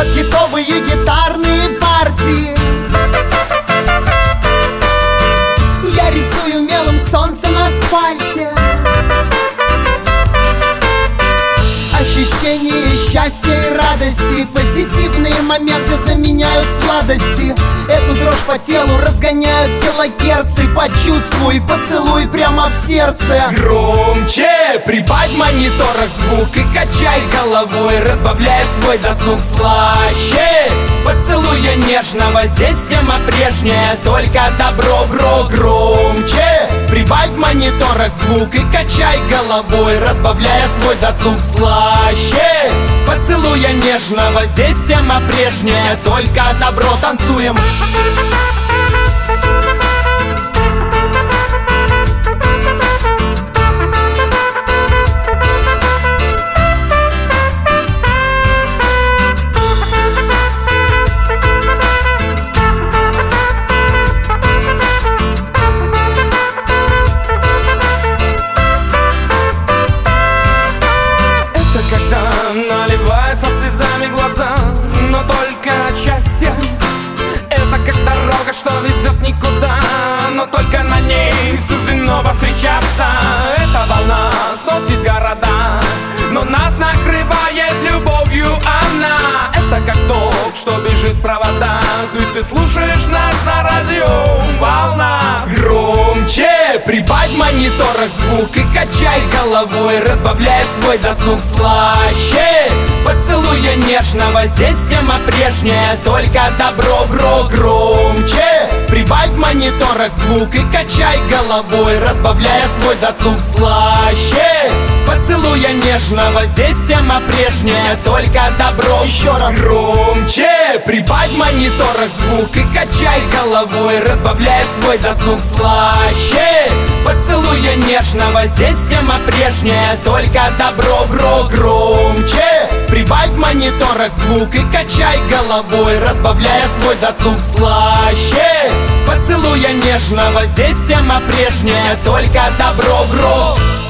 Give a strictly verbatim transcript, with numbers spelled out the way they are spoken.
под хитовые гитарные партии. Я рисую мелом солнце на асфальте. Ощущение счастья и радости, позитивные моменты заменяют сладости. Эту дрожь по телу разгоняют килогерцы. Почувствуй, поцелуй прямо в сердце. Громче прибавь в мониторах звук и качай головой, разбавляя свой досуг слаще. Поцелуя нежного, здесь тема прежняя, только добро, бро. Громче прибавь в мониторах звук и качай головой, разбавляя свой досуг слаще. Поцелуя нежного, здесь тема прежняя, только добро. Танцуем. Наливается слезами глаза, но только счастье. Это как дорога, что ведет никуда, но только на ней суждено повстречаться. Эта волна сносит города, но нас накрывает любовью она. Это как ток, что бежит в проводах, ведь ты слушаешь нас на радио волна. Громче прибавь в мониторах звук и качай головой, разбавляя свой досуг слаще. Поцелуя нежного, здесь тема прежняя, только добро, бро. Громче прибавь в мониторах звук и качай головой, разбавляя свой досуг слаще. Поцелуя нежного, здесь тема прежняя, только добро. Еще раз. Громче прибавь в мониторах звук и качай головой, разбавляя свой досуг слаще. Поцелуя нежного, здесь тема прежняя, только добро, бро. Громче прибавь в мониторах звук и качай головой, разбавляя свой досуг слаще. Поцелуя нежного, здесь тема прежняя, только добро, бро.